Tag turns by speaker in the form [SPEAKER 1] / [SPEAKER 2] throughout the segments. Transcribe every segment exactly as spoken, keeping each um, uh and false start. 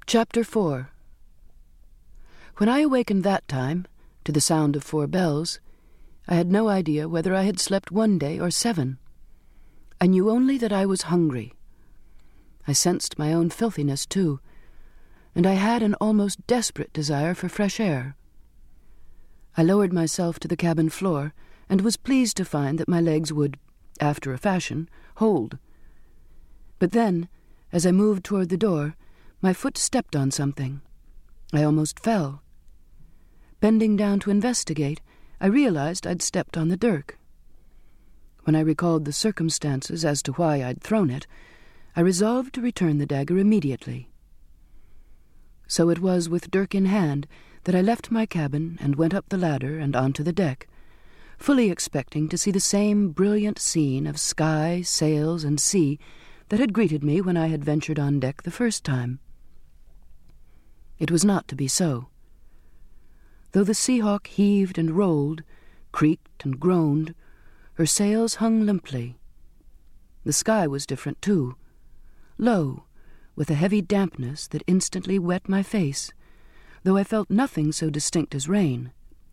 [SPEAKER 1] Chapter four. When I awakened that time, to the sound of four bells, I had no idea whether I had slept one day or seven. I knew only that I was hungry. I sensed my own filthiness, too, and I had an almost desperate desire for fresh air. I lowered myself to the cabin floor and was pleased to find that my legs would, after a fashion, hold. But then, as I moved toward the door, my foot stepped on something. I almost fell. Bending down to investigate, I realized I'd stepped on the dirk. When I recalled the circumstances as to why I'd thrown it, I resolved to return the dagger immediately. So it was with dirk in hand that I left my cabin and went up the ladder and onto the deck, fully expecting to see the same brilliant scene of sky, sails, and sea that had greeted me when I had ventured on deck the first time. It was not to be so. Though the Seahawk heaved and rolled, creaked and groaned, her sails hung limply. The sky was different, too, low, with a heavy dampness that instantly wet my face, though I felt nothing so distinct as rain.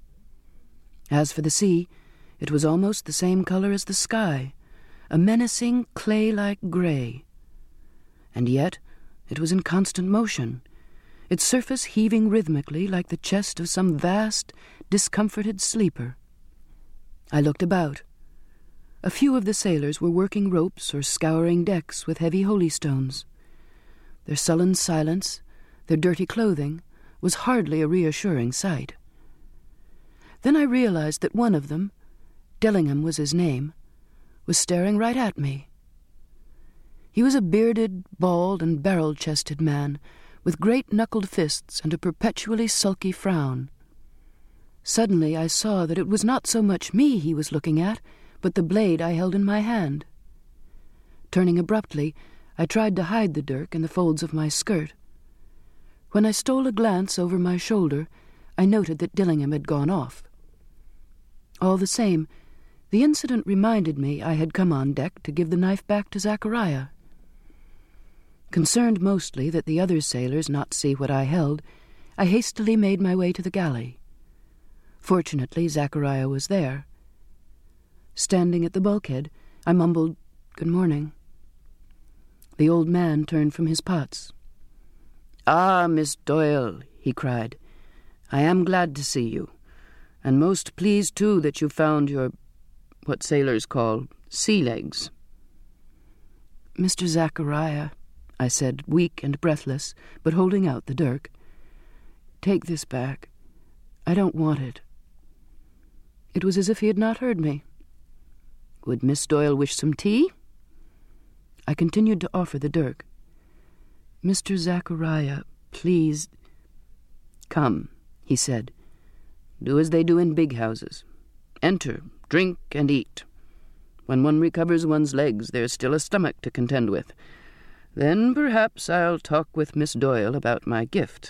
[SPEAKER 1] As for the sea, it was almost the same color as the sky, a menacing clay-like gray. And yet it was in constant motion, its surface heaving rhythmically like the chest of some vast, discomforted sleeper. I looked about. A few of the sailors were working ropes or scouring decks with heavy holystones. Their sullen silence, their dirty clothing, was hardly a reassuring sight. Then I realized that one of them, Dillingham was his name, was staring right at me. He was a bearded, bald, and barrel-chested man, with great-knuckled fists and a perpetually sulky frown. Suddenly I saw that it was not so much me he was looking at, but the blade I held in my hand. Turning abruptly, I tried to hide the dirk in the folds of my skirt. When I stole a glance over my shoulder, I noted that Dillingham had gone off. All the same, the incident reminded me I had come on deck to give the knife back to Zachariah. Concerned mostly that the other sailors not see what I held, I hastily made my way to the galley. Fortunately, Zachariah was there. Standing at the bulkhead, I mumbled, "Good morning." The old man turned from his pots. "Ah, Miss Doyle," he cried, "I am glad to see you, and most pleased, too, that you found your, what sailors call, sea legs." "Mister Zachariah," I said, weak and breathless, but holding out the dirk, "take this back. I don't want it." It was as if he had not heard me. "Would Miss Doyle wish some tea?" I continued to offer the dirk. "Mister Zachariah, please—" "Come," he said. "Do as they do in big houses. Enter, drink, and eat. When one recovers one's legs, there's still a stomach to contend with. Then perhaps I'll talk with Miss Doyle about my gift."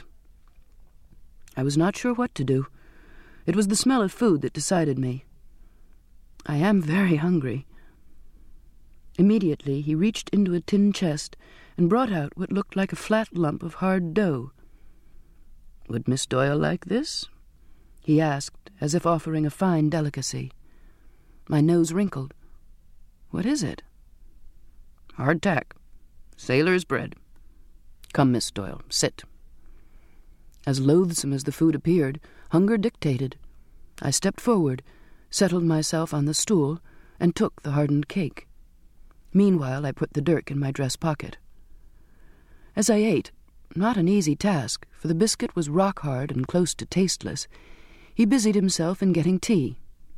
[SPEAKER 1] I was not sure what to do. It was the smell of food that decided me. I am very hungry. Immediately he reached into a tin chest and brought out what looked like a flat lump of hard dough. "Would Miss Doyle like this?" he asked, as if offering a fine delicacy. My nose wrinkled. "What is it?" "Hardtack. Sailor's bread. Come, Miss Doyle, sit." As loathsome as the food appeared, hunger dictated. I stepped forward, settled myself on the stool, and took the hardened cake. Meanwhile, I put the dirk in my dress pocket. As I ate, not an easy task, for the biscuit was rock-hard and close to tasteless, he busied himself in getting tea.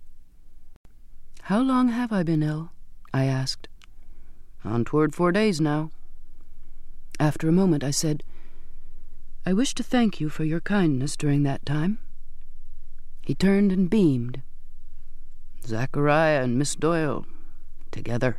[SPEAKER 1] "How long have I been ill?" I asked. "On toward four days now." After a moment I said, "I wish to thank you for your kindness during that time." He turned and beamed. "Zachariah and Miss Doyle, together."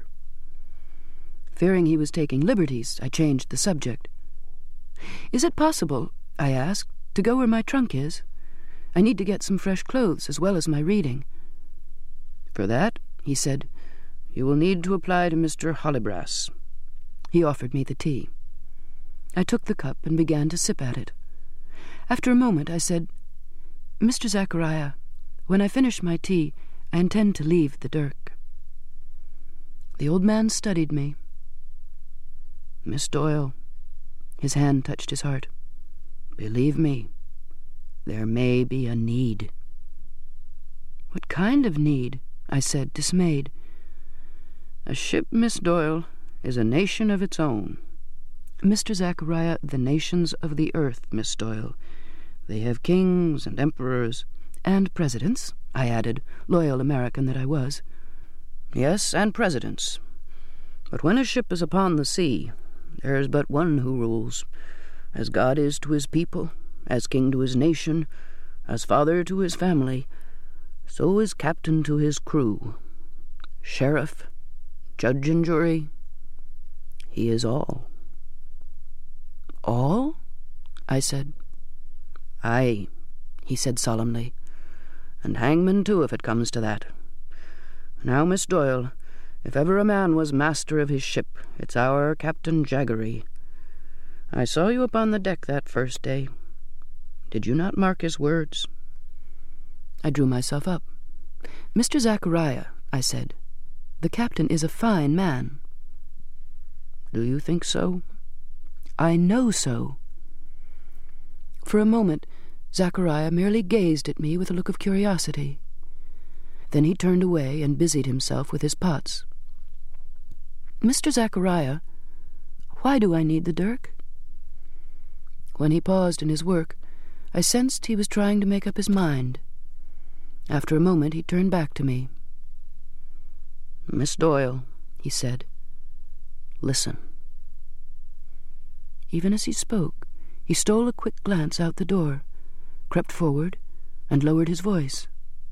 [SPEAKER 1] Fearing he was taking liberties, I changed the subject. "Is it possible," I asked, "to go where my trunk is? I need to get some fresh clothes as well as my reading." "For that," he said, "you will need to apply to Mister Hollybrass." He offered me the tea. I took the cup and began to sip at it. After a moment I said, "Mister Zachariah, when I finish my tea, I intend to leave the Dirk." The old man studied me. "Miss Doyle," his hand touched his heart, "believe me, there may be a need." "What kind of need?" I said, dismayed. "A ship, Miss Doyle, is a nation of its own." "Mister Zachariah, the nations of the earth, Miss Doyle. They have kings and emperors." "And presidents," I added, loyal American that I was. "Yes, and presidents. But when a ship is upon the sea, there is but one who rules, as God is to his people, as king to his nation, as father to his family, so is captain to his crew. Sheriff, judge and jury, he is all." "All?" I said. "Aye," he said solemnly, "and hangman too, if it comes to that. Now, Miss Doyle, if ever a man was master of his ship, it's our Captain Jaggery. I saw you upon the deck that first day. Did you not mark his words?" I drew myself up. "Mister Zachariah," I said, "the captain is a fine man." "Do you think so?" "I know so." For a moment, Zachariah merely gazed at me with a look of curiosity. Then he turned away and busied himself with his pots. "Mister Zachariah, why do I need the dirk?" When he paused in his work, I sensed he was trying to make up his mind. After a moment he turned back to me. "Miss Doyle," he said, "listen." Even as he spoke, he stole a quick glance out the door, crept forward, and lowered his voice.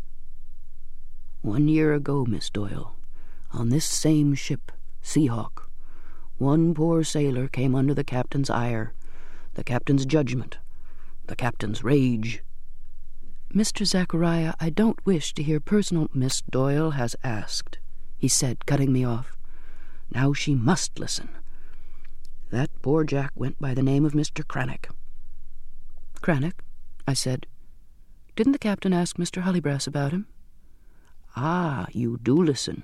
[SPEAKER 1] "One year ago, Miss Doyle, on this same ship, Seahawk, one poor sailor came under the captain's ire, the captain's judgment, the captain's rage." "Mister Zachariah, I don't wish to hear personal—" "Miss Doyle has asked," he said, cutting me off. "Now she must listen. That poor Jack went by the name of Mister Cranach." "Cranach?" I said. "Didn't the captain ask Mister Hullybrass about him?" "Ah, you do listen."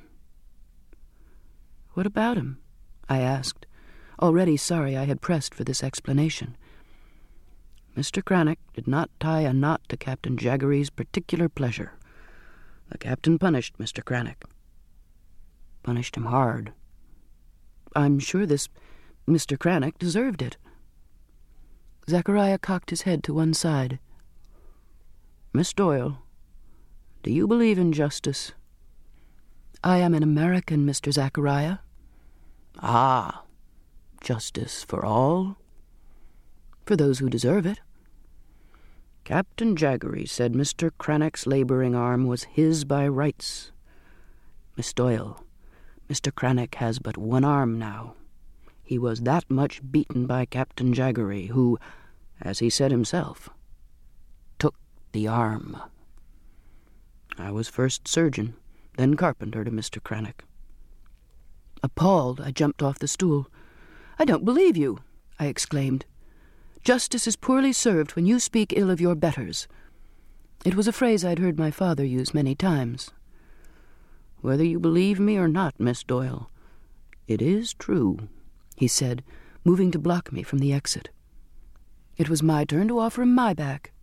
[SPEAKER 1] "What about him?" I asked, already sorry I had pressed for this explanation. Mister Cranach did not tie a knot to Captain Jaggery's particular pleasure. The captain punished Mister Cranach. Punished him hard. I'm sure this Mister Cranach deserved it. Zachariah cocked his head to one side. "Miss Doyle, do you believe in justice?" "I am an American, Mister Zachariah." "Ah, justice for all?" "For those who deserve it." "Captain Jaggery said Mister Cranach's laboring arm was his by rights. Miss Doyle, Mister Cranach has but one arm now. He was that much beaten by Captain Jaggery, who, as he said himself, took the arm. I was first surgeon, then carpenter to Mister Cranach." Appalled, I jumped off the stool. "I don't believe you," I exclaimed. "Justice is poorly served when you speak ill of your betters." It was a phrase I'd heard my father use many times. "Whether you believe me or not, Miss Doyle, it is true," he said, moving to block me from the exit. It was my turn to offer him my back.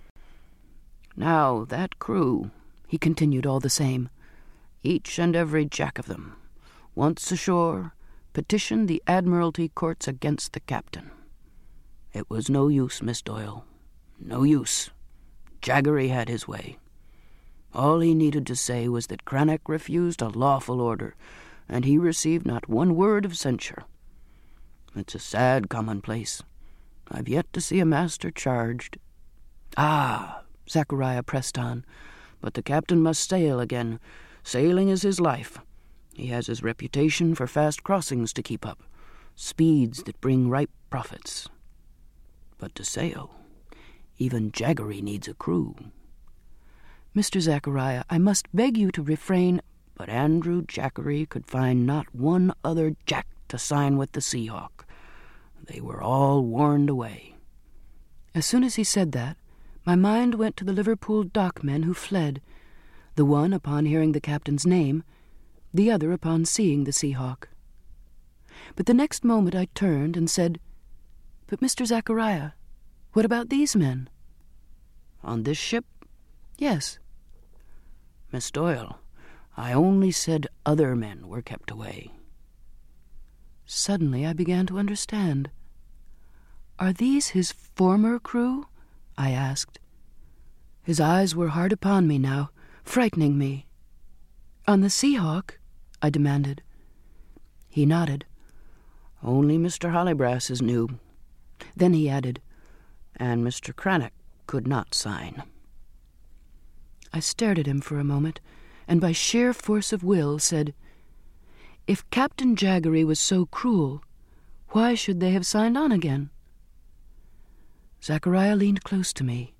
[SPEAKER 1] "Now, that crew," he continued all the same, "each and every jack of them, once ashore, petitioned the Admiralty courts against the captain. It was no use, Miss Doyle, no use. Jaggery had his way. All he needed to say was that Cranach refused a lawful order, and he received not one word of censure. It's a sad commonplace. I've yet to see a master charged." "Ah," Zachariah pressed on, "but the captain must sail again. Sailing is his life. He has his reputation for fast crossings to keep up, speeds that bring ripe profits. But to sail, even Jaggery needs a crew." "Mister Zachariah, I must beg you to refrain—" "But Andrew Jaggery could find not one other jack to sign with the Seahawk.
[SPEAKER 2] They were all warned away.
[SPEAKER 1] As soon as he said that, my mind went to the Liverpool dockmen who fled, the one upon hearing the captain's name, the other upon seeing the Seahawk. But the next moment I turned and said, "But, Mister Zachariah, what about these men?"
[SPEAKER 2] "On this ship?"
[SPEAKER 1] "Yes."
[SPEAKER 2] "Miss Doyle, I only said other men were kept away."
[SPEAKER 1] Suddenly I began to understand. "Are these his former crew?" I asked. His eyes were hard upon me now, frightening me. "On the Seahawk?" I demanded. He nodded.
[SPEAKER 2] "Only Mister Hollybrass is new."
[SPEAKER 1] Then he added,
[SPEAKER 2] "And Mister Cranach could not sign."
[SPEAKER 1] I stared at him for a moment, and by sheer force of will said, "If Captain Jaggery was so cruel, why should they have signed on again?" Zachariah leaned close to me.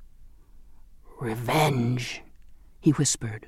[SPEAKER 2] "Revenge," he whispered.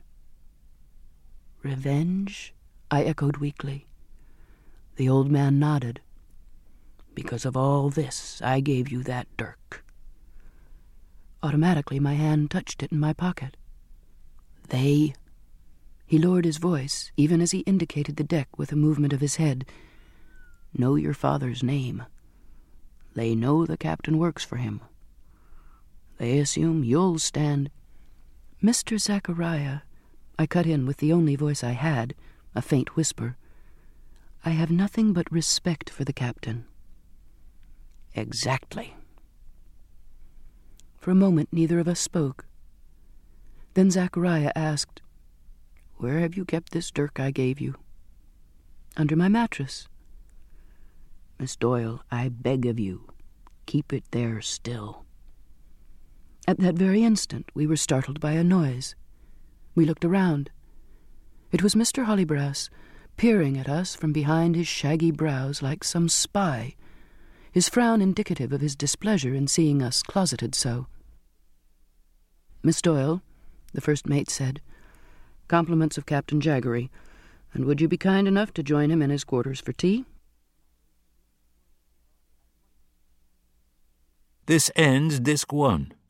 [SPEAKER 1] "Revenge?" I echoed weakly. The old man nodded.
[SPEAKER 2] "Because of all this, I gave you that dirk."
[SPEAKER 1] Automatically, my hand touched it in my pocket.
[SPEAKER 2] "They,"
[SPEAKER 1] he lowered his voice, even as he indicated the deck with a movement of his head,
[SPEAKER 2] "know your father's name. They know the captain works for him. They assume you'll stand—"
[SPEAKER 1] "Mister Zachariah," I cut in with the only voice I had, a faint whisper, "I have nothing but respect for the captain."
[SPEAKER 2] "Exactly."
[SPEAKER 1] For a moment neither of us spoke. Then Zachariah asked,
[SPEAKER 2] "Where have you kept this dirk I gave you?"
[SPEAKER 1] "Under my mattress."
[SPEAKER 2] "Miss Doyle, I beg of you, keep it there still."
[SPEAKER 1] At that very instant we were startled by a noise. We looked around. It was Mister Hollybrass, peering at us from behind his shaggy brows like some spy, his frown indicative of his displeasure in seeing us closeted so. "Miss Doyle," the first mate said, "compliments of Captain Jaggery, and would you be kind enough to join him in his quarters for tea?"
[SPEAKER 3] This ends Disc one.